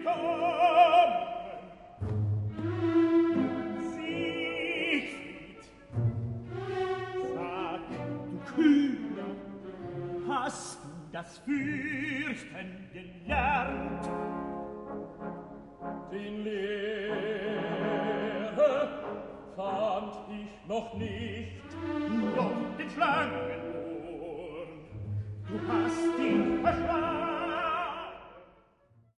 Das Fürchten gelernt. Den Lehrer fand ich noch nicht, doch den Schlangenhorn. Du hast ihn verschlagen.